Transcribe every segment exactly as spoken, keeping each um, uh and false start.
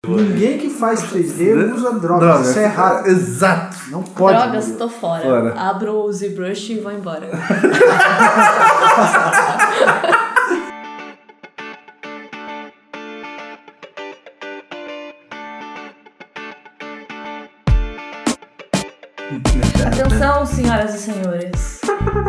Ninguém que faz três D usa drogas. Droga. Isso é errado. Exato. Não pode. Drogas, Murilo. Tô fora. fora. Abro o ZBrush e vou embora. Atenção, senhoras e senhores.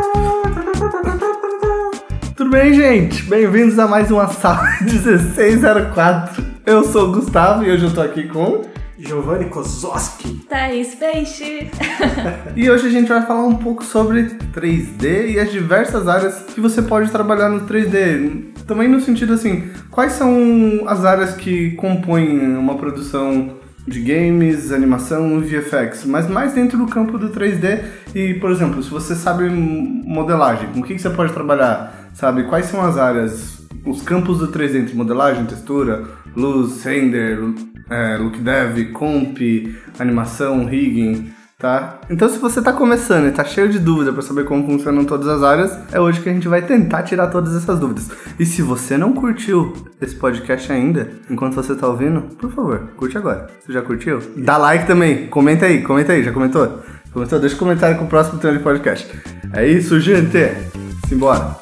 Tudo bem, gente? Bem-vindos a mais uma sala dezesseis zero quatro. Eu sou o Gustavo e hoje eu tô aqui com... Giovanni Kozowski. Thaís Peixe. E hoje a gente vai falar um pouco sobre três D e as diversas áreas que você pode trabalhar no três D. Também no sentido assim, quais são as áreas que compõem uma produção de games, animação, V F X, mas mais dentro do campo do três D. E, por exemplo, se você sabe modelagem, com o que, que você pode trabalhar? Sabe, quais são as áreas, os campos do três D entre modelagem, textura, luz, render, é, look dev, comp, animação, rigging, tá? Então, se você tá começando e tá cheio de dúvida para saber como funcionam todas as áreas, é hoje que a gente vai tentar tirar todas essas dúvidas. E se você não curtiu esse podcast ainda, enquanto você tá ouvindo, por favor, curte agora. Você já curtiu? Dá like também, comenta aí, comenta aí, já comentou? Comentou? Deixa um comentário com o próximo tema de podcast. É isso, gente! Simbora!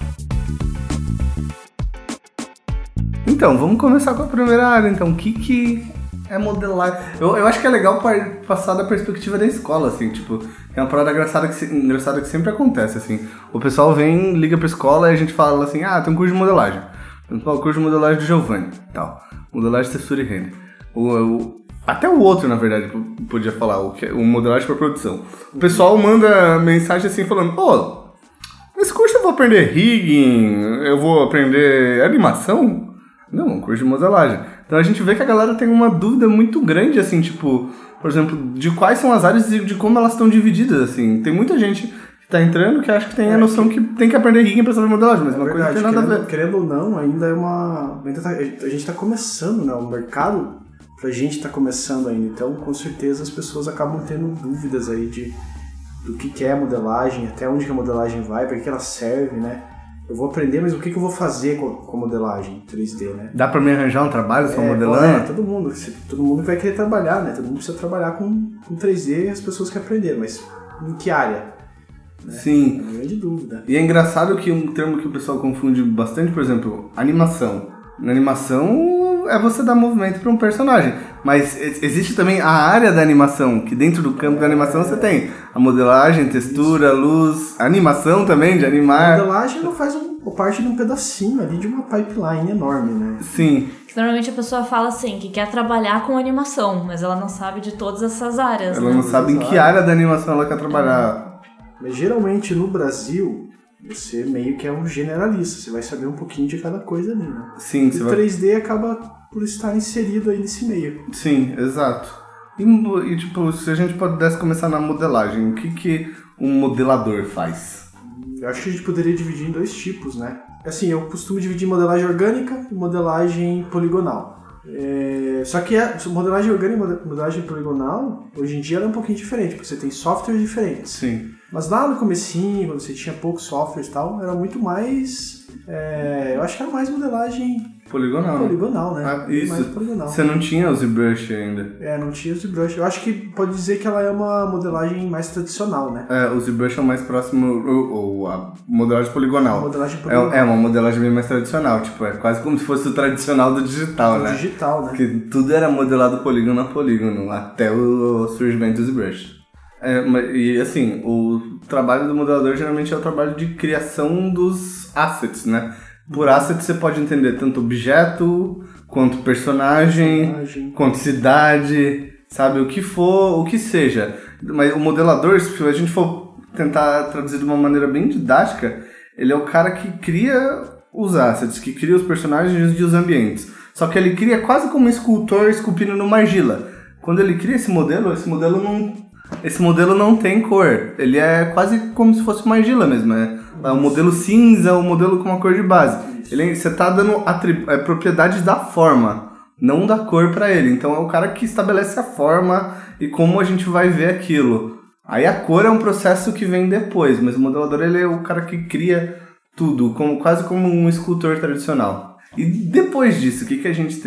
Então, vamos começar com a primeira área, então, o que que é modelar? Eu, eu acho que é legal passar da perspectiva da escola, assim, tipo, é uma parada engraçada que, engraçada que sempre acontece, assim, o pessoal vem, liga pra escola e a gente fala assim, ah, tem um curso de modelagem, o curso de modelagem do Giovanni, tal, modelagem, textura e render, o, o, até o outro, na verdade, podia falar, o, o modelagem pra produção, o pessoal manda mensagem assim, falando, pô, nesse curso eu vou aprender rigging, eu vou aprender animação? Não, um curso de modelagem. Então a gente vê que a galera tem uma dúvida muito grande, assim, tipo, por exemplo, de quais são as áreas e de como elas estão divididas, assim. Tem muita gente que tá entrando que acha que tem a noção que tem que aprender rigging pra saber modelagem, mas é uma verdade, coisa não tem nada querendo, a ver. Querendo ou não, ainda é uma... Ainda tá, a gente tá começando, né? O mercado pra gente tá começando ainda, então com certeza as pessoas acabam tendo dúvidas aí de do que, que é a modelagem, até onde que a modelagem vai, pra que ela serve, né? Eu vou aprender, mas o que, que eu vou fazer com, com a modelagem três D, né? Dá pra me arranjar um trabalho só é, modelando? É, todo mundo. Todo mundo vai querer trabalhar, né? Todo mundo precisa trabalhar com, com três D e as pessoas querem aprender, mas em que área? Né? Sim. É uma grande dúvida. E é engraçado que um termo que o pessoal confunde bastante, por exemplo, animação. Na animação é você dar movimento para um personagem, mas existe também a área da animação, que dentro do campo é, da animação você tem a modelagem, textura, isso. Luz, a animação também, de animar. A modelagem não faz um, parte de um pedacinho ali de uma pipeline enorme, né? Sim. Normalmente a pessoa fala assim, que quer trabalhar com animação, mas ela não sabe de todas essas áreas. Ela né? não sabe em que área da animação ela quer trabalhar. Mas geralmente no Brasil... Você meio que é um generalista, você vai saber um pouquinho de cada coisa ali, né? Sim, você o três D vai... acaba por estar inserido aí nesse meio. Sim, exato. E, e tipo, se a gente pudesse começar na modelagem, o que, que um modelador faz? Eu acho que a gente poderia dividir em dois tipos, né? Assim, eu costumo dividir modelagem orgânica e modelagem poligonal. É... Só que a modelagem orgânica e modelagem poligonal, hoje em dia ela é um pouquinho diferente, porque você tem softwares diferentes. Sim. Mas lá no comecinho, quando você tinha poucos softwares e tal, era muito mais... É, eu acho que era mais modelagem... Poligonal. Poligonal, né? Ah, isso. Mais poligonal. Você não tinha o ZBrush ainda. É, não tinha o ZBrush. Eu acho que pode dizer que ela é uma modelagem mais tradicional, né? É, o ZBrush é o mais próximo... Ou, ou a modelagem poligonal. A modelagem poligonal. É, é uma modelagem bem mais tradicional. Tipo, é quase como se fosse o tradicional do digital, do né? digital, né? Porque tudo era modelado polígono a polígono, até o surgimento do ZBrush. É, e assim, o trabalho do modelador geralmente é o trabalho de criação dos assets, né? Por asset você pode entender tanto objeto, quanto personagem, personagem, quanto cidade, sabe? O que for, o que seja. Mas o modelador, se a gente for tentar traduzir de uma maneira bem didática, ele é o cara que cria os assets, que cria os personagens e os ambientes. Só que ele cria quase como um escultor esculpindo numa argila. Quando ele cria esse modelo, esse modelo não... Esse modelo não tem cor, ele é quase como se fosse uma argila mesmo, é, é um modelo cinza, um modelo com uma cor de base. Ele, você está dando atrib- é, propriedades da forma, não da cor para ele. Então é o cara que estabelece a forma e como a gente vai ver aquilo. Aí a cor é um processo que vem depois, mas o modelador ele é o cara que cria tudo, como, quase como um escultor tradicional. E depois disso, o que, que a gente tem?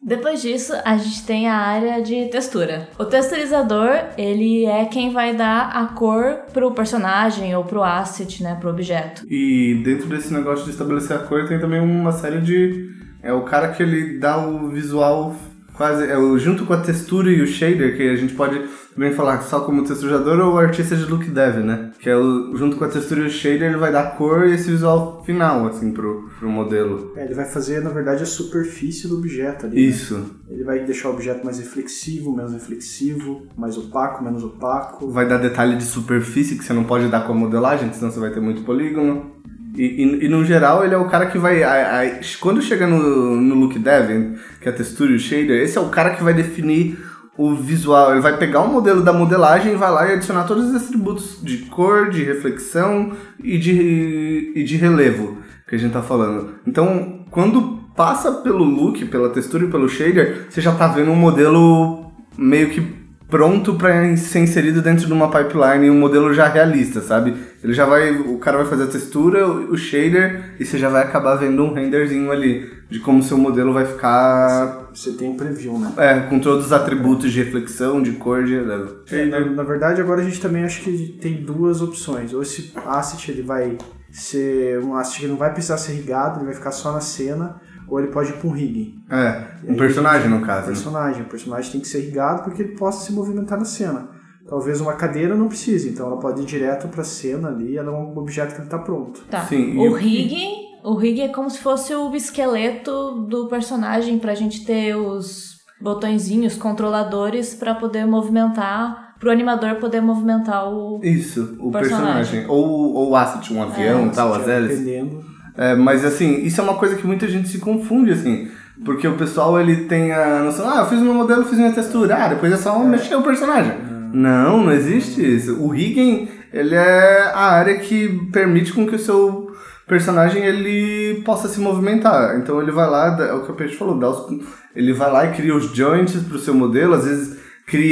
Depois disso, a gente tem a área de textura. O texturizador, ele é quem vai dar a cor pro personagem ou pro asset, né, pro objeto. E dentro desse negócio de estabelecer a cor, tem também uma série de... É o cara que ele dá o visual quase... É o, junto com a textura e o shader, que a gente pode também falar só como texturizador ou artista de look dev, né? Que é o, junto com a textura e o shader, ele vai dar a cor e esse visual final, assim, pro, pro modelo. É, ele vai fazer, na verdade, a superfície do objeto ali. Isso. Né? Ele vai deixar o objeto mais reflexivo, menos reflexivo, mais opaco, menos opaco. Vai dar detalhe de superfície que você não pode dar com a modelagem, senão você vai ter muito polígono. E, e, e no geral ele é o cara que vai... A, a, quando chega no, no look dev, que é a textura e o shader, esse é o cara que vai definir o visual. Ele vai pegar o modelo da modelagem e vai lá e adicionar todos os atributos de cor, de reflexão e de, e de relevo que a gente tá falando. Então, quando passa pelo look, pela textura e pelo shader, você já tá vendo um modelo meio que pronto para ser inserido dentro de uma pipeline, um modelo já realista, sabe? Ele já vai, o cara vai fazer a textura, o shader, e você já vai acabar vendo um renderzinho ali de como o seu modelo vai ficar. Você tem um preview, né? É, com todos os atributos de reflexão, de cor, de relevo. É, na, na verdade, agora a gente também acho que tem duas opções. Ou esse asset ele vai ser um asset que não vai precisar ser rigado, ele vai ficar só na cena. Ou ele pode ir para um rigging. É, um personagem no caso. Um personagem. O personagem tem que ser rigado porque ele possa se movimentar na cena. Talvez uma cadeira não precise, então ela pode ir direto para a cena ali, ela é um objeto que ele está pronto. Tá. Sim, o e... rigging, o rigging é como se fosse o esqueleto do personagem pra gente ter os botõezinhos, controladores para poder movimentar, pro animador poder movimentar o Isso, o personagem. personagem. Ou, ou o asset, um avião, É, tal, as hélices. Dependendo. É, mas assim, isso é uma coisa que muita gente se confunde, assim, porque o pessoal ele tem a noção, ah, eu fiz meu modelo, fiz minha textura, ah, depois é só é. mexer o personagem. Hum. Não, não existe isso. O rigging, ele é a área que permite com que o seu personagem ele possa se movimentar. Então ele vai lá, é o que o Peixe falou, dá os, ele vai lá e cria os joints pro seu modelo, às vezes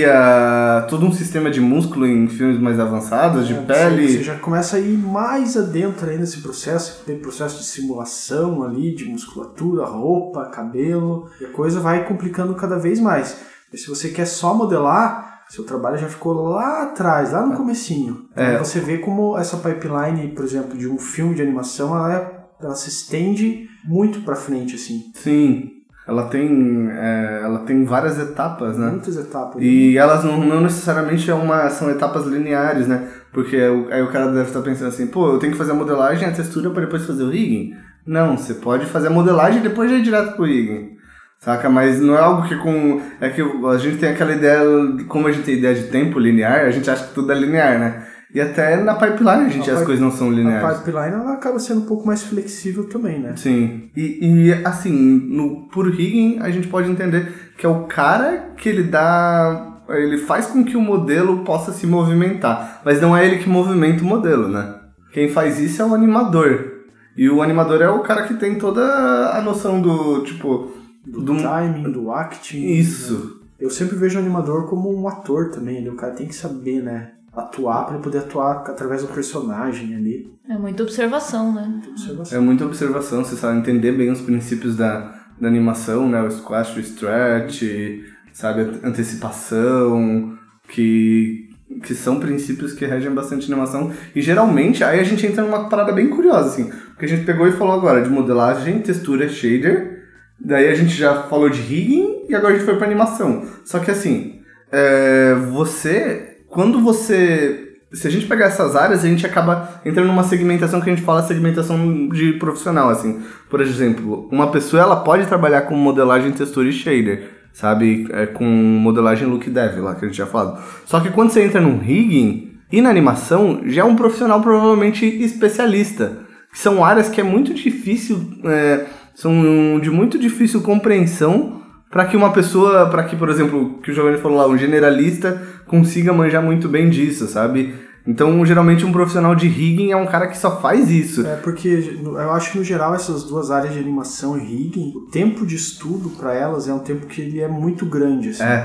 cria todo um sistema de músculo em filmes mais avançados, de é, pele. Você já começa a ir mais adentro aí nesse processo, tem processo de simulação ali, de musculatura, roupa, cabelo, e a coisa vai complicando cada vez mais. E se você quer só modelar, seu trabalho já ficou lá atrás, lá no comecinho. Então é. Você vê como essa pipeline, por exemplo, de um filme de animação, ela, é, ela se estende muito pra frente, assim. Sim. Ela tem, é, ela tem várias etapas, né? Muitas etapas. E né? Elas não, não necessariamente é uma, são etapas lineares, né? Porque aí o cara deve estar pensando assim, pô, eu tenho que fazer a modelagem, a textura para depois fazer o rigging? Não, você pode fazer a modelagem e depois já ir direto pro rigging. Saca? Mas não é algo que com... É que a gente tem aquela ideia, como a gente tem ideia de tempo linear, a gente acha que tudo é linear, né? E até na pipeline a gente a as pi- coisas não são lineares. A pipeline ela acaba sendo um pouco mais flexível também, né? Sim. E, e assim, no puro rigging a gente pode entender que é o cara que ele dá... Ele faz com que o modelo possa se movimentar. Mas não é ele que movimenta o modelo, né? Quem faz isso é o animador. E o animador é o cara que tem toda a noção do, tipo... Do, do timing, do acting. Isso. Né? Eu sempre vejo o animador como um ator também. Ele, o cara tem que saber, né? Atuar para ele poder atuar através do personagem ali. É muita observação, né? Muita observação. É muita observação, você sabe entender bem os princípios da, da animação, né? O squash, o stretch, sabe? A antecipação, que, que são princípios que regem bastante a animação. E geralmente, aí a gente entra numa parada bem curiosa, assim. Porque a gente pegou e falou agora de modelagem, textura, shader. Daí a gente já falou de rigging e agora a gente foi pra animação. Só que assim, é, você... Quando você... Se a gente pegar essas áreas, a gente acaba entrando numa segmentação que a gente fala segmentação de profissional, assim. Por exemplo, uma pessoa, ela pode trabalhar com modelagem, textura e shader, sabe? É, com modelagem look dev, lá que a gente já falou. Só que quando você entra num rigging e na animação, já é um profissional provavelmente especialista. Que são áreas que é muito difícil... É, são de muito difícil compreensão para que uma pessoa, para que, por exemplo, que o Giovanni falou lá, um generalista consiga manjar muito bem disso, sabe? Então, geralmente, um profissional de rigging é um cara que só faz isso. É, porque eu acho que, no geral, essas duas áreas de animação e rigging, o tempo de estudo para elas é um tempo que ele é muito grande, assim. É.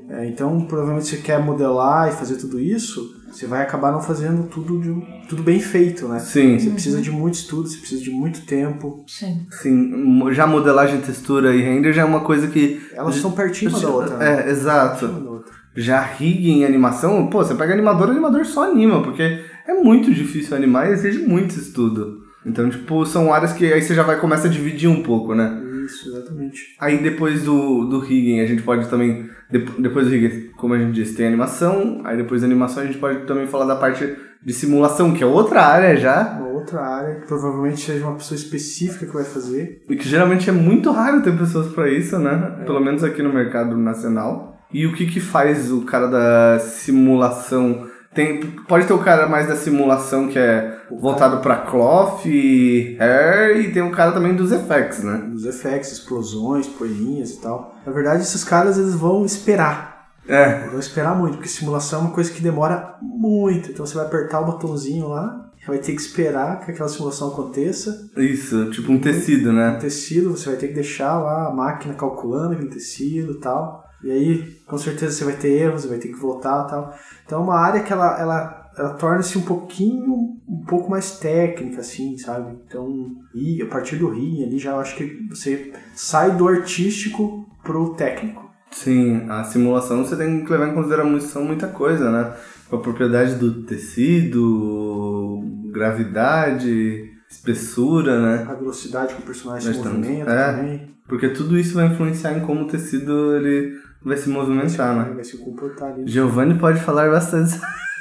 É, então, provavelmente você quer modelar e fazer tudo isso, você vai acabar não fazendo tudo, de, tudo bem feito, né? Sim. Você precisa de muito estudo, você precisa de muito tempo. Sim. Sim, já modelagem, textura e render já é uma coisa que... Elas estão pertinho uma da outra, né? É, exato. Uma da outra. Já rigging em animação, pô, você pega animador, o animador só anima, porque é muito difícil animar e exige muito estudo. Então, tipo, são áreas que aí você já vai começar a dividir um pouco, né? Isso, exatamente. Aí depois do, do rigging, a gente pode também... Depois do rigging, como a gente disse, tem animação. Aí depois da animação a gente pode também falar da parte de simulação, que é outra área já. Uma outra área, que provavelmente seja uma pessoa específica que vai fazer. E que geralmente é muito raro ter pessoas para isso, né? É. Pelo menos aqui no mercado nacional. E o que que faz o cara da simulação... Tem, pode ter o cara mais da simulação que é voltado para cloth e hair, e tem o cara também dos effects, né? Dos effects, explosões, poeirinhas e tal. Na verdade, esses caras eles vão esperar. É. Eles vão esperar muito, porque simulação é uma coisa que demora muito. Então você vai apertar o botãozinho lá, vai ter que esperar que aquela simulação aconteça. Isso, tipo um tecido, né? Um tecido, você vai ter que deixar lá a máquina calculando aquele tecido e tal. E aí, com certeza, você vai ter erros, você vai ter que voltar e tal. Então é uma área que ela, ela, ela torna-se um pouquinho, um pouco mais técnica, assim, sabe? Então, e a partir do rigging ali, já acho que você sai do artístico pro técnico. Sim, a simulação você tem que levar em consideração muita coisa, né? A propriedade do tecido, gravidade, espessura, né? A velocidade que o personagem se Bastante. movimenta É, também. Porque tudo isso vai influenciar em como o tecido ele vai se movimentar, vai se, né? Vai se comportar ali. Giovanni pode falar bastante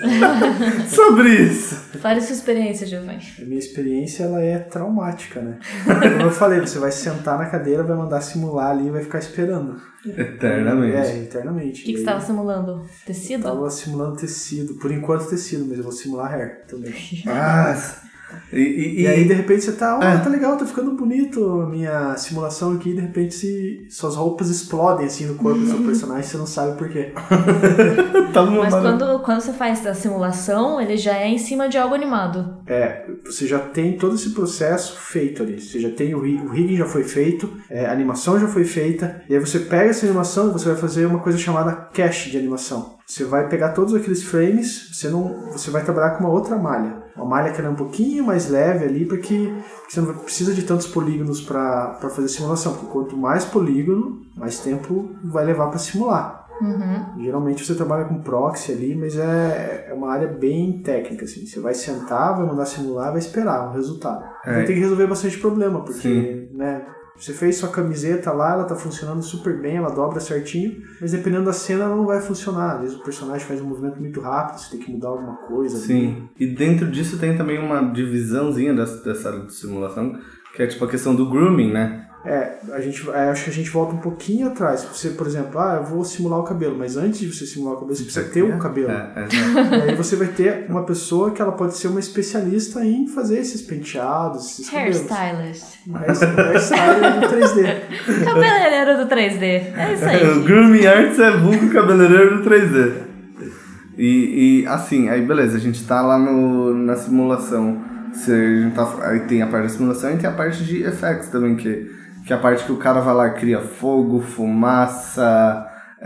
sobre isso. Fale sua experiência, Giovanni. A minha experiência, ela é traumática, né? Como eu falei, você vai sentar na cadeira, vai mandar simular ali e vai ficar esperando. Eternamente. É, eternamente. O que, que você estava simulando? Tecido? Estava simulando tecido. Por enquanto tecido, mas eu vou simular hair também. Ah, e, e, e aí, de repente, você tá... Ah, é. tá legal, tá ficando bonito a minha simulação aqui. E, de repente, se, suas roupas explodem, assim, no corpo do seu personagem. Você não sabe por quê. tá Mas quando, quando você faz a simulação, ele já é em cima de algo animado. É, você já tem todo esse processo feito ali. Você já tem o, o rigging já foi feito, é, a animação já foi feita. E aí você pega essa animação e você vai fazer uma coisa chamada cache de animação. Você vai pegar todos aqueles frames, você, não, você vai trabalhar com uma outra malha. Uma malha que ela é um pouquinho mais leve ali, porque, porque você não precisa de tantos polígonos para fazer simulação. Porque quanto mais polígono, mais tempo vai levar para simular. Uhum. Geralmente você trabalha com proxy ali, mas é, é uma área bem técnica. Assim. Você vai sentar, vai mandar simular, vai esperar um resultado. É. Vai ter que resolver bastante problema, porque né, você fez sua camiseta lá, ela tá funcionando super bem, ela dobra certinho, mas dependendo da cena ela não vai funcionar. Às vezes o personagem faz um movimento muito rápido, você tem que mudar alguma coisa. Sim, ali. E dentro disso tem também uma divisãozinha dessa, dessa área de simulação, que é tipo a questão do grooming, né? É, a gente, é, acho que a gente volta um pouquinho atrás. Você, por exemplo, ah, eu vou simular o cabelo, mas antes de você simular o cabelo, você precisa ter um cabelo. É, é, é. Aí você vai ter uma pessoa que ela pode ser uma especialista em fazer esses penteados, esses hairstylist. Hairstylist do três D. Cabeleireiro do três D. É isso aí. O grooming arts é vulgo cabeleireiro do três D. E, e assim, aí beleza, a gente tá lá no, na simulação. Você, a gente tá, aí tem a parte da simulação e tem a parte de effects também, que que é a parte que o cara vai lá e cria fogo, fumaça,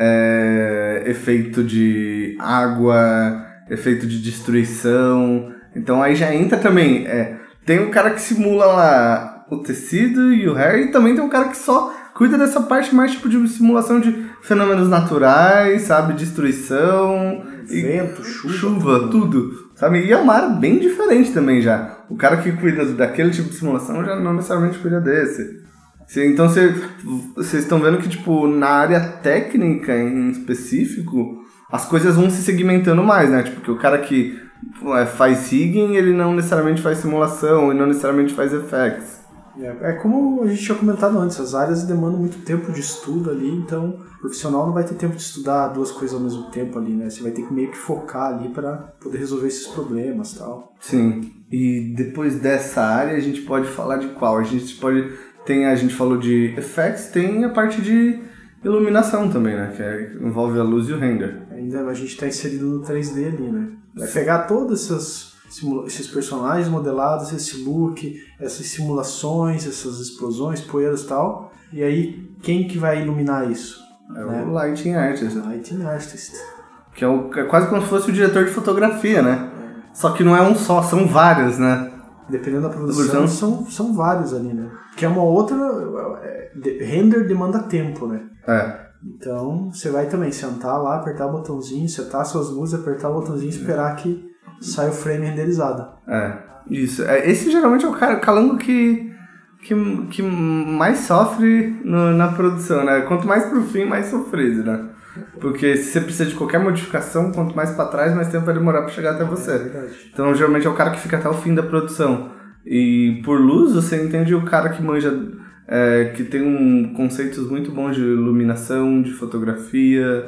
é, efeito de água, efeito de destruição. Então aí já entra também, é, tem um cara que simula lá o tecido e o hair, e também tem um cara que só cuida dessa parte mais tipo de simulação de fenômenos naturais, sabe, destruição, vento, chuva, chuva tudo. tudo, sabe, e é uma área bem diferente também já. O cara que cuida daquele tipo de simulação já não necessariamente cuida desse. Então vocês estão vendo que tipo, na área técnica em específico, as coisas vão se segmentando mais, né? Tipo, que o cara que faz rigging, ele não necessariamente faz simulação e não necessariamente faz effects. É, é como a gente tinha comentado antes, as áreas demandam muito tempo de estudo ali, então o profissional não vai ter tempo de estudar duas coisas ao mesmo tempo ali, né? Você vai ter que meio que focar ali para poder resolver esses problemas e tal. Sim, e depois dessa área a gente pode falar de qual? A gente pode... Tem, a gente falou de effects, tem a parte de iluminação também, né? Que é, envolve a luz e o render. Ainda a gente está inserido no três D ali, né? Vai pegar todos esses, esses personagens modelados, esse look, essas simulações, essas explosões, poeiras e tal. E aí, quem que vai iluminar isso? É né? o Lighting Artist. Lighting Artist. Que é, o, é quase como se fosse o diretor de fotografia, né? É. Só que não é um só, são vários, né? Dependendo da produção, são, são vários ali, né? Que é uma outra... É, render demanda tempo, né? É. Então, você vai também sentar lá, apertar o botãozinho, setar suas luzes, apertar o botãozinho e esperar que saia o frame renderizado. É, isso. É, esse geralmente é o cara, o calango que, que, que mais sofre no, na produção, né? Quanto mais pro fim, mais sofrido, né? Porque se você precisa de qualquer modificação, quanto mais pra trás, mais tempo vai demorar pra chegar até você. É verdade. Então, geralmente é o cara que fica até o fim da produção. E por luz, você entende o cara que manja... É, que tem um, conceitos muito bons de iluminação, de fotografia,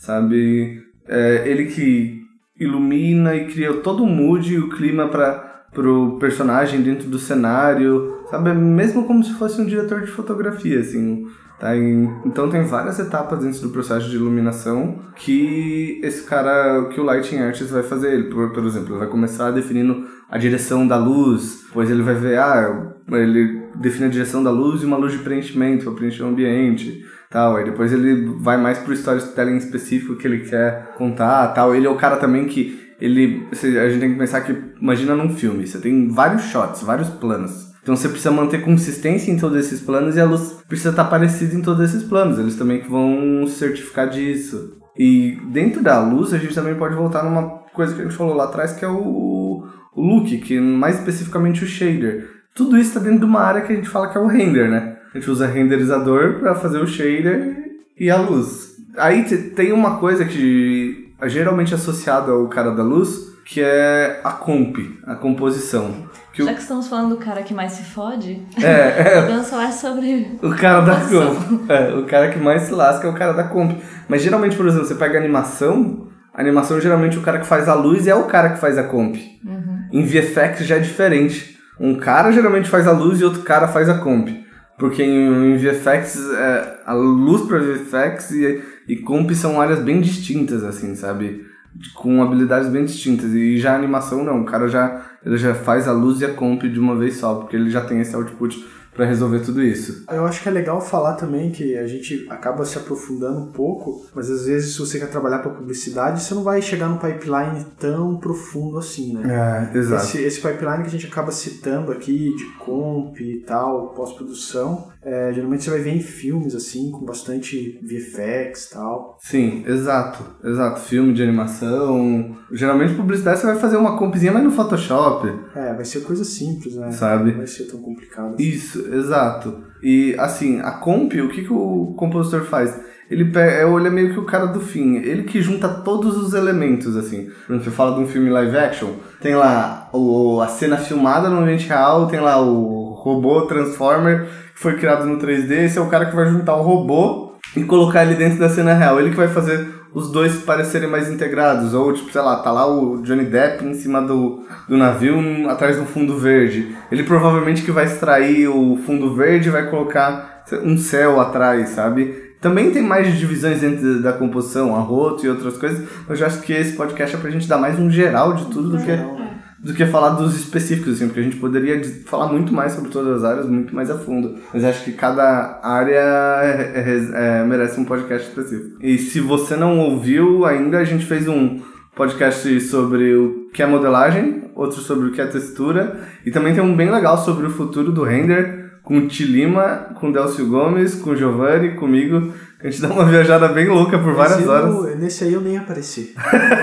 sabe? É, ele que ilumina e cria todo o mood e o clima para pro personagem dentro do cenário, sabe? Mesmo como se fosse um diretor de fotografia, assim. Tá? E, então tem várias etapas dentro do processo de iluminação que esse cara, que o Lighting Artist vai fazer. Ele, por, por exemplo, ele vai começar definindo a direção da luz, depois ele vai ver, ah, ele define a direção da luz e uma luz de preenchimento para preencher o ambiente, tal. Aí depois ele vai mais pro storytelling específico que ele quer contar, tal. Ele é o cara também que ele, a gente tem que pensar que, imagina num filme, você tem vários shots, vários planos. Então você precisa manter consistência em todos esses planos e a luz precisa estar parecida em todos esses planos. Eles também que vão certificar disso. E dentro da luz a gente também pode voltar numa coisa que a gente falou lá atrás, que é o, o look, que mais especificamente o shader. Tudo isso está dentro de uma área que a gente fala que é o render, né? A gente usa renderizador para fazer o shader e a luz. Aí tem uma coisa que é geralmente associada ao cara da luz, que é a comp, a composição. Que Já o... que estamos falando do cara que mais se fode, é, é. podemos falar sobre o cara da comp. É, o cara que mais se lasca é o cara da comp. Mas geralmente, por exemplo, você pega a animação, a animação geralmente o cara que faz a luz é o cara que faz a comp. Uhum. Em V F X já é diferente. Um cara geralmente faz a luz e outro cara faz a comp. Porque em, em V F X, é, a luz para V F X e, e comp são áreas bem distintas, assim, sabe? Com habilidades bem distintas. E já a animação não, o cara já, ele já faz a luz e a comp de uma vez só, porque ele já tem esse output para resolver tudo isso. Eu acho que é legal falar também que a gente acaba se aprofundando um pouco, mas às vezes se você quer trabalhar para publicidade, você não vai chegar num pipeline tão profundo assim, né? É, exato. Esse, esse pipeline que a gente acaba citando aqui, de comp e tal, pós-produção, é, geralmente você vai ver em filmes, assim, com bastante V F X e tal. Sim, exato, exato. Filme de animação. Geralmente publicidade você vai fazer uma compzinha, mas no Photoshop. É, vai ser coisa simples, né? Sabe? Não vai ser tão complicado assim. Isso, exato. E assim, a comp, o que, que o compositor faz? Ele pega, ele é meio que o cara do fim. Ele que junta todos os elementos, assim. Por exemplo, você fala de um filme live action, tem lá o, a cena filmada no ambiente real, tem lá o robô Transformer que foi criado no três D. Esse é o cara que vai juntar o robô e colocar ele dentro da cena real. Ele que vai fazer os dois parecerem mais integrados. Ou, tipo, sei lá, tá lá o Johnny Depp em cima do, do navio, um, atrás do fundo verde. Ele provavelmente que vai extrair o fundo verde e vai colocar um céu atrás, sabe? Também tem mais divisões dentro da composição, arroto e outras coisas, mas eu acho que esse podcast é pra gente dar mais um geral de tudo do que, do que falar dos específicos, assim, porque a gente poderia falar muito mais sobre todas as áreas, muito mais a fundo. Mas acho que cada área é, é, é, merece um podcast específico. E se você não ouviu ainda, a gente fez um podcast sobre o que é modelagem, outro sobre o que é textura, e também tem um bem legal sobre o futuro do render, com o Ti Lima, com o Delcio Gomes, com o Giovanni, comigo. A gente dá uma viajada bem louca por várias Nesse horas. Eu, nesse aí eu nem apareci.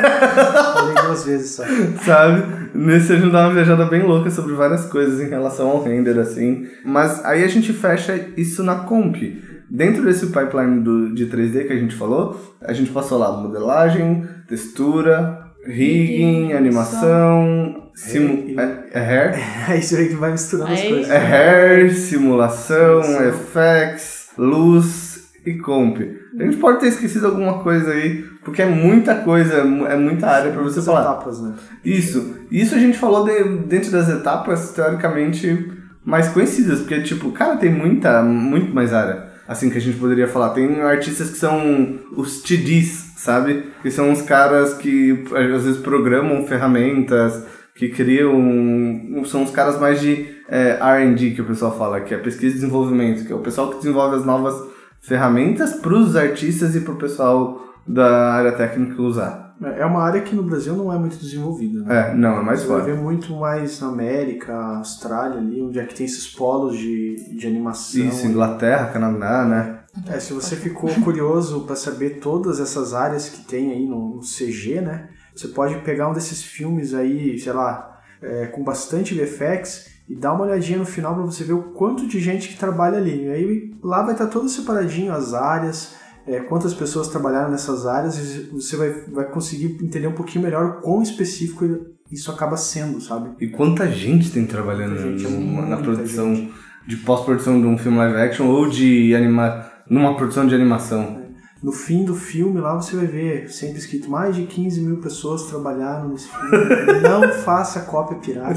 Falei duas vezes só. Sabe? Nesse a gente dá uma viajada bem louca sobre várias coisas em relação ao render, assim. Mas aí a gente fecha isso na comp. Dentro desse pipeline do, de três D que a gente falou, a gente passou lá modelagem, textura, rigging, animação, simu- é, é hair. É isso aí que vai misturando as Aí. coisas. É hair, simulação, effects, luz e comp. A gente pode ter esquecido alguma coisa aí, porque é muita coisa, é muita área pra você Muitas falar. etapas, né? Isso. Isso a gente falou de, dentro das etapas, teoricamente, mais conhecidas, porque, tipo, cara, tem muita, muito mais área, assim, que a gente poderia falar. Tem artistas que são os T Ds, sabe? Que são os caras que, às vezes, programam ferramentas, que criam... São os caras mais de é, R and D, que o pessoal fala, que é pesquisa e desenvolvimento, que é o pessoal que desenvolve as novas ferramentas para os artistas e para o pessoal da área técnica usar. É uma área que no Brasil não é muito desenvolvida, né? É, não, é mais Você fora. vai ver muito mais na América, Austrália ali, onde é que tem esses polos de, de animação. Isso, Inglaterra, Canadá, né? É, se você ficou curioso para saber todas essas áreas que tem aí no, no C G, né? Você pode pegar um desses filmes aí, sei lá, é, com bastante V F X e dar uma olhadinha no final para você ver o quanto de gente que trabalha ali. E aí lá vai estar todo separadinho as áreas, é, quantas pessoas trabalharam nessas áreas, e você vai, vai conseguir entender um pouquinho melhor o quão específico isso acaba sendo, sabe? E quanta gente tem trabalhando gente, numa, na produção gente. de pós-produção de um filme live action ou de anima, numa produção de animação. No fim do filme lá você vai ver sempre escrito mais de quinze mil pessoas trabalharam nesse filme. Não faça cópia pirata.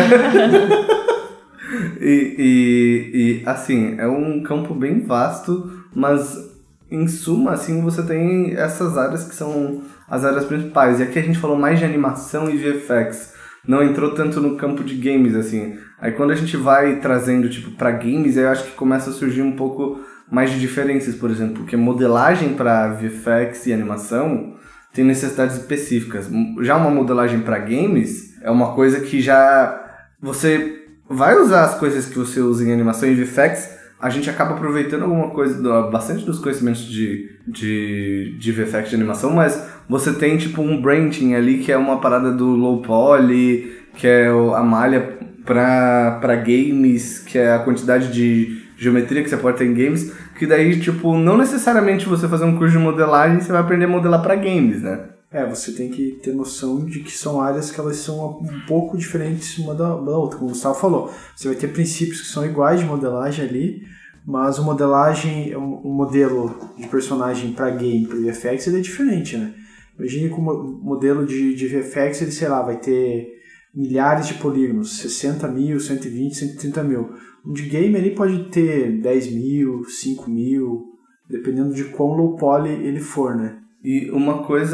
e, e, e assim, é um campo bem vasto, mas em suma, assim, você tem essas áreas que são as áreas principais. E aqui a gente falou mais de animação e V F X. Não entrou tanto no campo de games, assim. Aí quando a gente vai trazendo, tipo, pra games, eu acho que começa a surgir um pouco mais de diferenças, por exemplo, porque modelagem para V F X e animação tem necessidades específicas. Já uma modelagem para games é uma coisa que já você vai usar as coisas que você usa em animação e V F X, a gente acaba aproveitando alguma coisa, bastante dos conhecimentos de, de, de V F X de animação, mas você tem tipo um branching ali que é uma parada do low poly, que é a malha para games, que é a quantidade de geometria que você pode ter em games, que daí, tipo, não necessariamente você fazer um curso de modelagem, você vai aprender a modelar para games, né? É, você tem que ter noção de que são áreas que elas são um pouco diferentes uma da, da outra, como o Gustavo falou. Você vai ter princípios que são iguais de modelagem ali, mas o modelagem, um modelo de personagem para game, para V F X, ele é diferente, né? Imagine que o modelo de, de V F X, ele, sei lá, vai ter milhares de polígonos, sessenta mil, cento e vinte, cento e trinta mil. Um de game ali pode ter dez mil, cinco mil, dependendo de quão low poly ele for, né? E uma coisa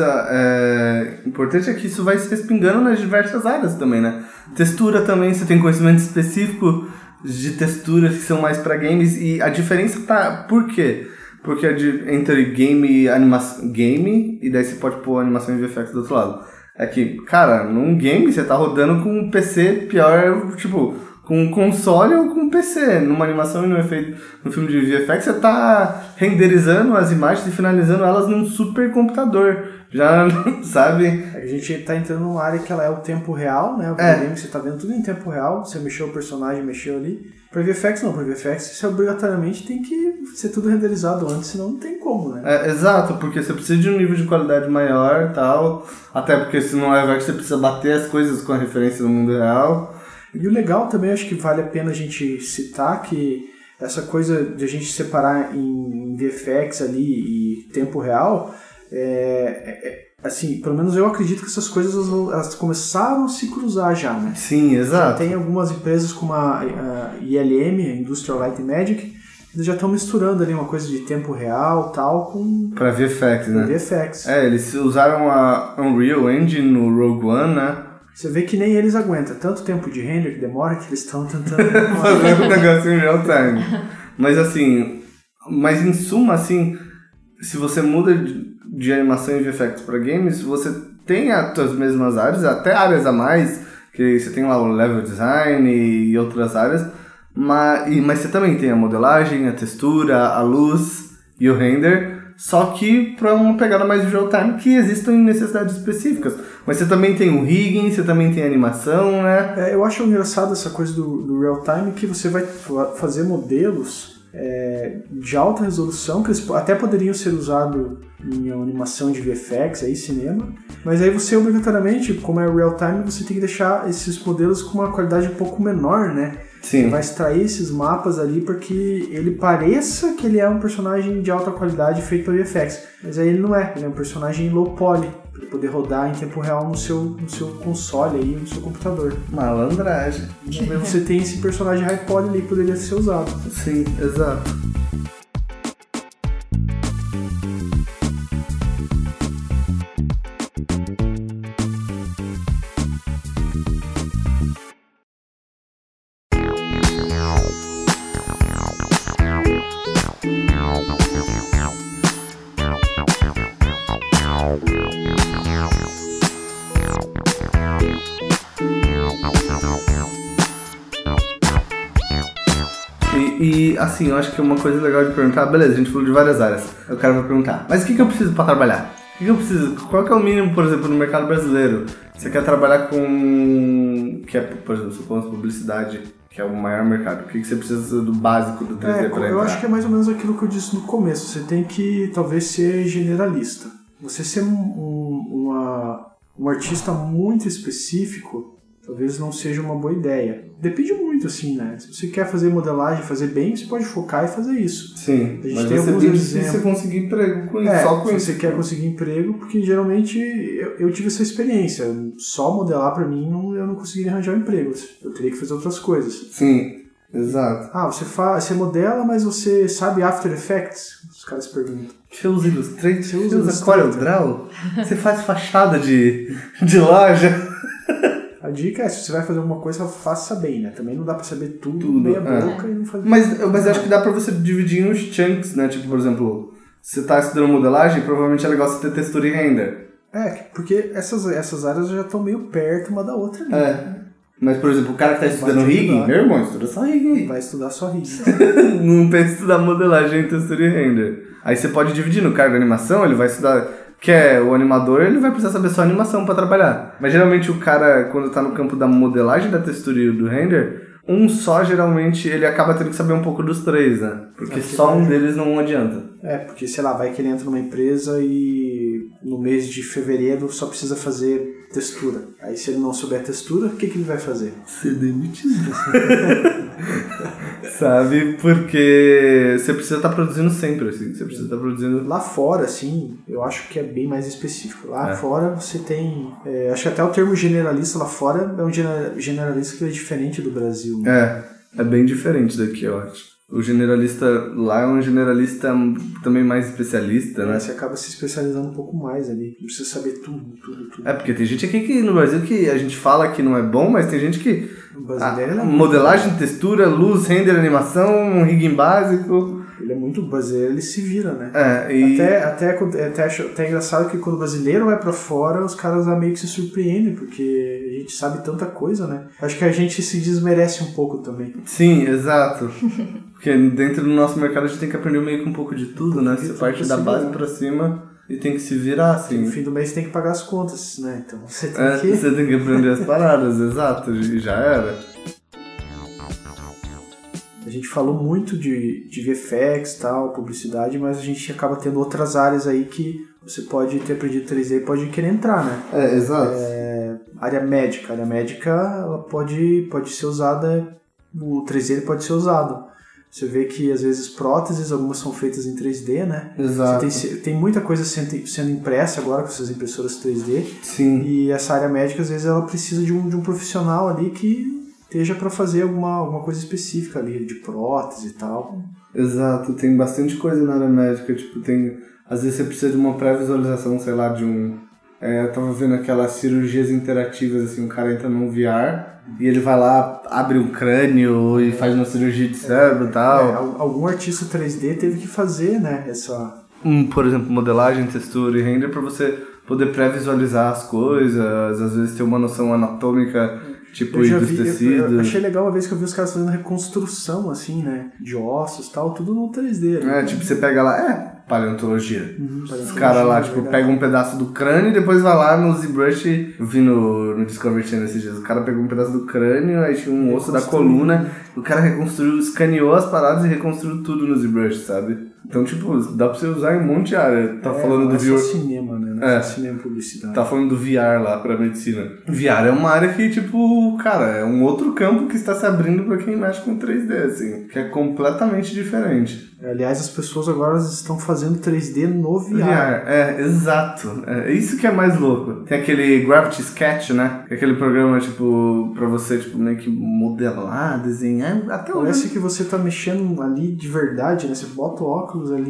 é, importante é que isso vai se respingando nas diversas áreas também, né? Textura também, você tem conhecimento específico de texturas que são mais para games, e a diferença tá... Por quê? Porque é de, entre game e animação... Game, e daí você pode pôr animação e V F X do outro lado. É que, cara, num game você tá rodando com um P C pior, tipo... com um console ou com um P C. Numa animação e no efeito, no filme de V F X, você tá renderizando as imagens e finalizando elas num supercomputador. Já, sabe? A gente tá entrando numa área que ela é o tempo real, né? O é. videogame você tá vendo tudo em tempo real. Você mexeu o personagem, mexeu ali. Pra V F X não, pra V F X você obrigatoriamente tem que ser tudo renderizado antes, senão não tem como, né? É, exato, porque você precisa de um nível de qualidade maior e tal. Até porque se não é V F X você precisa bater as coisas com a referência do mundo real. E o legal também, acho que vale a pena a gente citar que essa coisa de a gente separar em V F X ali e tempo real, é, é, assim, pelo menos eu acredito que essas coisas elas, elas começaram a se cruzar já, né? Sim, exato. Já tem algumas empresas como a, a I L M, a Industrial Light and Magic, eles já estão misturando ali uma coisa de tempo real tal com... Pra V F X, né? V F X. É, eles usaram a Unreal Engine no Rogue One, né? Você vê que nem eles aguentam. Tanto tempo de render que demora que eles estão tentando... Fazendo um negócio em real time. Mas assim... Mas em suma, assim... Se você muda de, de animação e V F X para games, você tem as suas mesmas áreas, até áreas a mais, que você tem lá o level design e outras áreas, mas, e, mas você também tem a modelagem, a textura, a luz e o render, só que para uma pegada mais real time, que existem necessidades específicas. Mas você também tem o rigging, você também tem a animação, né? É, eu acho engraçado essa coisa do, do real time, que você vai fazer modelos é, de alta resolução, que eles até poderiam ser usados em animação de V F X, aí, cinema, mas aí você obrigatoriamente, como é real time, você tem que deixar esses modelos com uma qualidade um pouco menor, né? Sim. Você vai extrair esses mapas ali para que ele pareça que ele é um personagem de alta qualidade feito para V F X, mas aí ele não é, ele é um personagem low poly, para poder rodar em tempo real no seu, no seu console aí, no seu computador. Malandragem. Mas você tem esse personagem high poly ali que poderia ser usado. Sim, exato. E, e, assim, eu acho que uma coisa legal de perguntar, beleza, a gente falou de várias áreas, o cara vai perguntar, mas o que, que eu preciso pra trabalhar? O que, que eu preciso? Qual que é o mínimo, por exemplo, no mercado brasileiro? Você quer trabalhar com, que é, por exemplo, supondo publicidade, que é o maior mercado, o que, que você precisa do básico do três D é, pra entrar? Eu acho que é mais ou menos aquilo que eu disse no começo, você tem que, talvez, ser generalista. Você ser um, um, uma, um artista muito específico, talvez não seja uma boa ideia. Depende muito, assim, né? Se você quer fazer modelagem, fazer bem, você pode focar e fazer isso. Sim, a gente mas tem vai alguns ser bem difícil exemplos. você conseguir emprego com isso, é, só com se isso. você quer conseguir emprego, porque geralmente eu, eu tive essa experiência. Só modelar pra mim, não, eu não conseguiria arranjar um emprego. Eu teria que fazer outras coisas. Sim, exato. Ah, você, fa- você modela, mas você sabe After Effects? Os caras perguntam. Você usa Illustrator? Você usa usa Illustrator? CorelDRAW? Você faz fachada de, de loja? A dica é, se você vai fazer alguma coisa, faça bem, né? Também não dá pra saber tudo, Tudo, meia é. boca e não fazer... Mas, mas eu acho que dá pra você dividir em uns chunks, né? Tipo, por exemplo, se você tá estudando modelagem, provavelmente é legal você ter textura e render. É, porque essas, essas áreas já estão meio perto uma da outra ali. É. Mas, por exemplo, o cara que tá estudando Vai te rig, ajudar. meu irmão, estuda só rig aí. Vai estudar só rig. Não pensa em estudar modelagem, textura e render. Aí você pode dividir no cara de animação, ele vai estudar... Que é o animador, ele vai precisar saber só animação pra trabalhar. Mas geralmente o cara, quando tá no campo da modelagem, da textura e do render, um só, geralmente, ele acaba tendo que saber um pouco dos três, né? Porque É, só um vai- deles não adianta. É, porque, sei lá, vai que ele entra numa empresa e no mês de fevereiro só precisa fazer textura. Aí se ele não souber textura, o que, que ele vai fazer? Ser demitido. Sabe? Porque você precisa estar produzindo sempre, assim. Você precisa estar produzindo... Lá fora, assim, eu acho que é bem mais específico. Lá É. fora você tem... é, acho que até o termo generalista lá fora é um gener- generalista que é diferente do Brasil. Né? É, é bem diferente daqui, eu acho. O generalista lá é um generalista também mais especialista, né? Você acaba se especializando um pouco mais ali. Não precisa saber tudo, tudo, tudo. É, porque tem gente aqui que, no Brasil que a gente fala que não é bom, mas tem gente que... O brasileiro Ah, é muito- modelagem, textura, luz, render, animação, um rigging básico. Ele é muito brasileiro, ele se vira, né? É, e... Até, até, quando- até, acho, até engraçado que quando o brasileiro vai pra fora, os caras lá meio que se surpreendem, porque a gente sabe tanta coisa, né? Acho que a gente se desmerece um pouco também. Sim, exato. Porque dentro do nosso mercado a gente tem que aprender meio que um pouco de tudo, né? Você tudo parte pra da se base virar. pra cima e tem que se virar, assim. No fim do mês tem que pagar as contas, né? Então você tem É, que... você tem que aprender as paradas, exato, e já era. A gente falou muito de, de V F X, tal, publicidade, mas a gente acaba tendo outras áreas aí que você pode ter aprendido três D e pode querer entrar, né? É, exato. É, área médica. A área médica ela pode, pode ser usada, o três D ele pode ser usado. Você vê que às vezes próteses, algumas são feitas em três D, né? Exato. Você tem, tem muita coisa sendo, sendo impressa agora com essas impressoras três D. Sim. E essa área médica, às vezes, ela precisa de um, de um profissional ali que esteja para fazer alguma, alguma coisa específica ali, de prótese e tal. Exato, tem bastante coisa na área médica, tipo, tem... Às vezes você precisa de uma pré-visualização, sei lá, de um... É, eu tava vendo aquelas cirurgias interativas, assim, um cara entra num V R e ele vai lá, abre um crânio e faz uma cirurgia de cérebro e tal. É, al- algum artista três D teve que fazer, né, essa... Um, por exemplo, modelagem, textura e render pra você poder pré-visualizar as coisas, às vezes ter uma noção anatômica, tipo, Eu e já dos vi, eu- tecidos. eu achei legal uma vez que eu vi os caras fazendo reconstrução, assim, né, de ossos e tal, tudo no três D. É, tipo, você pega lá, é paleontologia. Uhum, Os caras lá, tipo, pegam um pedaço do crânio e depois vai lá no ZBrush. Eu vi no, no Discovery Channel esses dias. O cara pegou um pedaço do crânio, aí tinha um osso da coluna. O cara reconstruiu, escaneou as paradas e reconstruiu tudo no ZBrush, sabe? Então, tipo, dá pra você usar em um monte de área. Tá é, falando não do é só viewer. cinema, né, não É. é só cinema e publicidade. Tá falando do V R lá pra medicina. V R é uma área que, tipo, cara, é um outro campo que está se abrindo pra quem mexe com três D, assim. Que é completamente diferente. Aliás, as pessoas agora elas estão fazendo três D no V R. V R, é, exato. É isso que é mais louco. Tem aquele Gravity Sketch, né? Que é aquele programa, tipo, pra você, tipo, meio que modelar, desenhar, até hoje. Parece que você tá mexendo ali de verdade, né? Você bota o óculos ali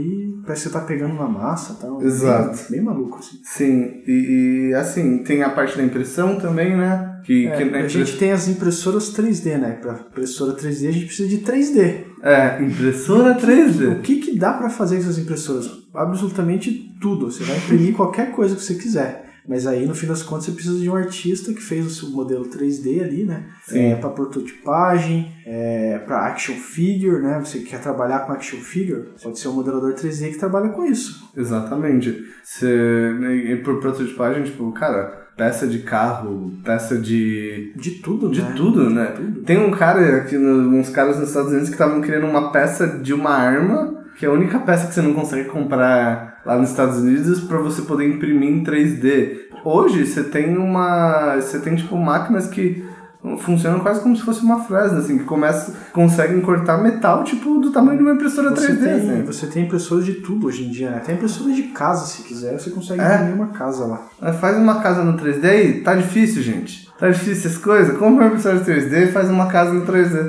parece que você tá pegando uma massa, tá? Exato. Bem, bem maluco, assim. Sim, e, e assim, tem a parte da impressão também, né? Que, É, que na a impress... gente tem as impressoras três D, né? Pra impressora três D a gente precisa de três D. É, impressora três D. O que que dá pra fazer com essas impressoras? Absolutamente tudo. Você vai imprimir qualquer coisa que você quiser. Mas aí, no fim das contas, você precisa de um artista que fez o seu modelo três D ali, né? Sim. É, para prototipagem, é, para action figure, né? Você quer trabalhar com action figure, pode ser um modelador três D que trabalha com isso. Exatamente. Você, e por prototipagem, tipo, cara, peça de carro, peça de... De tudo, de né? Tudo, de né? tudo. Tem um cara aqui, no, uns caras nos Estados Unidos que estavam criando uma peça de uma arma, que é a única peça que você não consegue comprar lá nos Estados Unidos para você poder imprimir em três D. Hoje você tem uma, você tem tipo máquinas que funcionam quase como se fosse uma fresna, assim, que começa, conseguem cortar metal tipo do tamanho de uma impressora você três D. Tem, assim. Você tem impressoras de tudo hoje em dia, né? Até impressora de casa, se quiser, você consegue É. imprimir uma casa lá. Faz uma casa no três D aí, tá difícil, gente. Tá difícil essas coisas? Compra uma impressora de três D e faz uma casa no três D.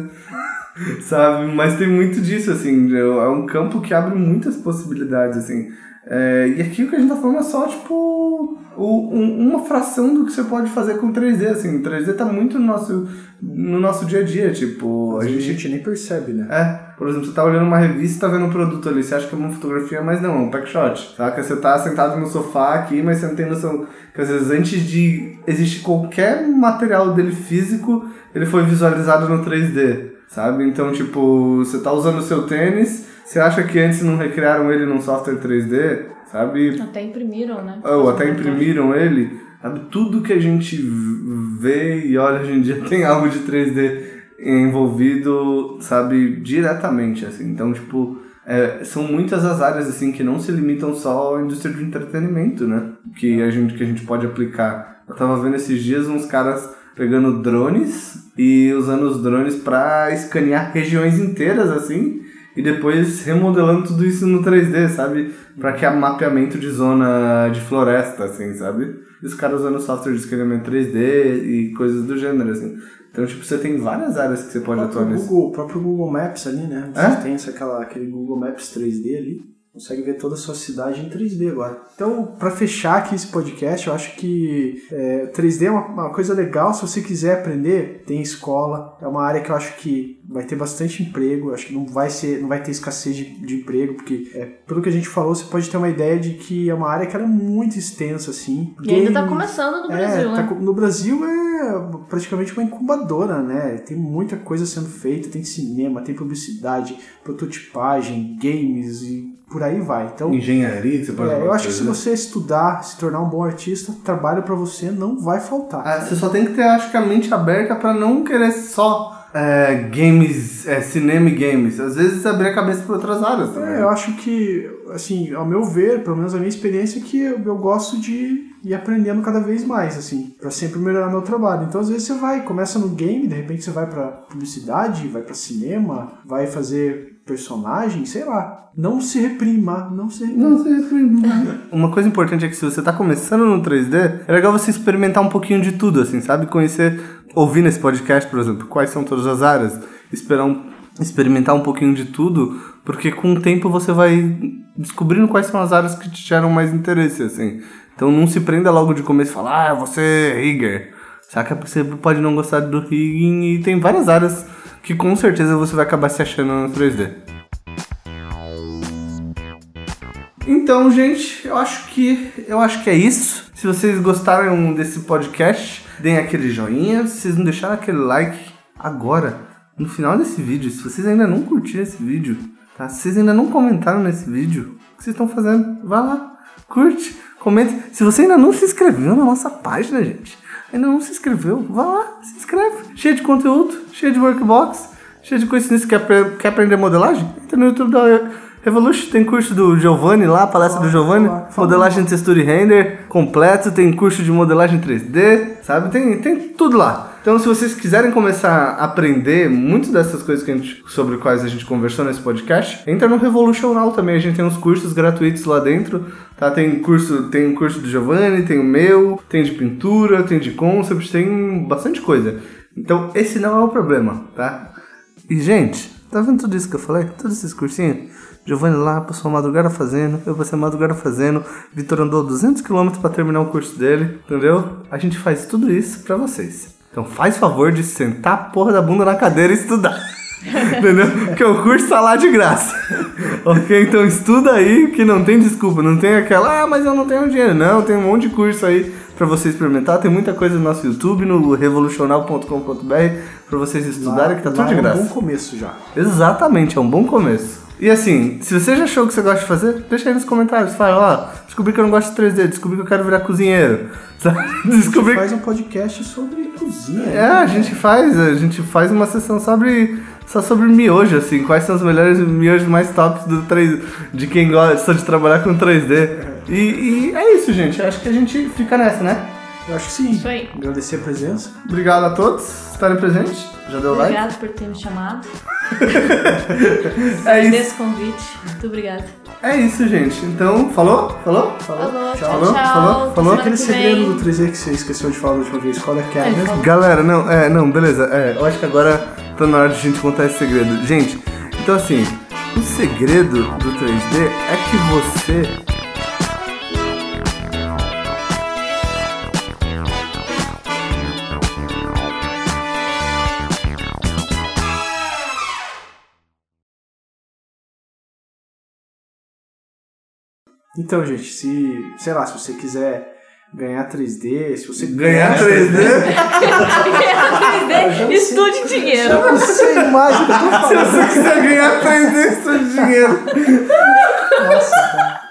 Sabe? Mas tem muito disso, assim, é um campo que abre muitas possibilidades, assim. É, e aqui o que a gente tá falando é só, tipo, o, um, uma fração do que você pode fazer com três D, assim. O três D tá muito no nosso, no nosso dia a dia, tipo... A a gente, gente, a gente nem percebe, né? É, por exemplo, você tá olhando uma revista e tá vendo um produto ali, você acha que é uma fotografia, mas não, é um packshot, saca? Você tá sentado no sofá aqui, mas você não tem noção que às vezes antes de existir qualquer material dele físico, ele foi visualizado no três D, sabe? Então, tipo, você tá usando o seu tênis, você acha que antes não recriaram ele num software três D, sabe? Até imprimiram, né? Ou até imprimiram ele, sabe? Tudo que a gente vê e olha hoje em dia tem algo de três D envolvido, sabe, diretamente, assim. Então, tipo, é, são muitas as áreas, assim, que não se limitam só à indústria de entretenimento, né? Que a gente, que a gente pode aplicar. Eu tava vendo esses dias uns caras pegando drones e usando os drones pra escanear regiões inteiras, assim, e depois remodelando tudo isso no três D, sabe? Pra que é mapeamento de zona de floresta, assim, sabe? E os caras usando software de escaneamento três D e coisas do gênero, assim. Então, tipo, você tem várias áreas que você pode atuar nesse. O próprio Google Maps ali, né? Você É? tem essa, aquela, aquele Google Maps três D ali. Consegue ver toda a sua cidade em três D agora. Então, para fechar aqui esse podcast, eu acho que é, três D é uma, uma coisa legal. Se você quiser aprender, tem escola. É uma área que eu acho que vai ter bastante emprego. Eu acho que não vai, ser, não vai ter escassez de, de emprego, porque é, pelo que a gente falou, você pode ter uma ideia de que é uma área que ela é muito extensa, assim. E ainda tá começando no Brasil, é, né? Tá, no Brasil é praticamente uma incubadora, né? Tem muita coisa sendo feita, tem cinema, tem publicidade, prototipagem, games e por aí vai. Então, engenharia, você pode é, eu acho que fazer. se você estudar, se tornar um bom artista, trabalho pra você não vai faltar. Ah, você só tem que ter, acho que, a mente aberta pra não querer só é, games, é, cinema e games. Às vezes abrir a cabeça pra outras áreas também. É, eu acho que, assim, ao meu ver, pelo menos a minha experiência, é que eu, eu gosto de ir aprendendo cada vez mais, assim, pra sempre melhorar meu trabalho. Então, às vezes você vai, começa no game, de repente você vai pra publicidade, vai pra cinema, vai fazer personagem, sei lá. Não se reprima, não se reprima. Não se reprima. Uma coisa importante é que se você tá começando no três D, é legal você experimentar um pouquinho de tudo, assim, sabe? Conhecer, ouvir nesse podcast, por exemplo, quais são todas as áreas, esperar um, experimentar um pouquinho de tudo, porque com o tempo você vai descobrindo quais são as áreas que te geram mais interesse, assim. Então não se prenda logo de começo e fala, ah, você é rigger. Saca? Porque você pode não gostar do rigging e tem várias áreas que com certeza você vai acabar se achando no três D. Então, gente, eu acho que eu acho que é isso. Se vocês gostaram desse podcast, deem aquele joinha. Se vocês não deixaram aquele like agora, no final desse vídeo, se vocês ainda não curtiram esse vídeo, tá? Se vocês ainda não comentaram nesse vídeo, o que vocês estão fazendo? Vai lá, curte, comente. Se você ainda não se inscreveu na nossa página, gente, ainda não se inscreveu, vai lá, se inscreve. Cheio de conteúdo, cheio de workbox, cheio de coincidência. Quer, quer aprender modelagem? Entra no YouTube da Revolution, tem curso do Giovanni lá, palestra do Giovanni, modelagem, textura e render completo, tem curso de modelagem três D, sabe? Tem, tem tudo lá. Então, se vocês quiserem começar a aprender muito dessas coisas que a gente, sobre quais a gente conversou nesse podcast, entra no Revolution Now também. A gente tem uns cursos gratuitos lá dentro, tá? Tem curso, tem curso do Giovanni, tem o meu, tem de pintura, tem de concept, tem bastante coisa. Então, esse não é o problema, tá? E, gente, Tá vendo tudo isso que eu falei? Todos esses cursinhos? Giovanni lá passou a madrugada fazendo, eu passei a madrugada fazendo, Vitor andou duzentos quilômetros pra terminar o curso dele, entendeu? A gente faz tudo isso pra vocês. Então faz favor de sentar a porra da bunda na cadeira e estudar. Entendeu? Porque o curso tá lá de graça. Ok? Então estuda aí, que não tem desculpa. Não tem aquela, ah, mas eu não tenho dinheiro. Não, tem um monte de curso aí pra você experimentar. Tem muita coisa no nosso YouTube, no revolucional ponto com ponto b r, pra vocês estudarem, lá, que tá tudo de graça. É um bom começo já. Exatamente, é um bom começo. E assim, se você já achou que você gosta de fazer, deixa aí nos comentários. Fala, ó, descobri que eu não gosto de três D, descobri que eu quero virar cozinheiro. Sabe? Descobri... A gente faz um podcast sobre cozinha. É, né? a gente faz, a gente faz uma sessão sobre, só sobre miojo, assim, quais são os melhores miojos mais tops do três D, de quem gosta de trabalhar com três D. É. E, e é isso, gente, acho que a gente fica nessa, né? Eu acho que sim. Isso aí. Agradecer a presença. Obrigado a todos estarem presentes. Já deu like? Obrigado por ter me chamado. É isso. Esse convite. Muito obrigada. É isso, gente. Então, falou? Falou? Falou, tchau, tchau. Falou? tchau. Falou? Falou? Aquele segredo do três D que você esqueceu de falar da última vez, qual é que é Ele mesmo? falou. Galera, não, é, não, beleza. É, eu acho que agora tá na hora de a gente contar esse segredo. Gente, então assim, o segredo do três D é que você... Então, gente, se, sei lá, se você quiser ganhar três D, se você... Ganhar três D? Ganhar três D, estude dinheiro. Eu não sei mais o que eu tô falando. Se você quiser ganhar três D, estude dinheiro. Nossa, cara.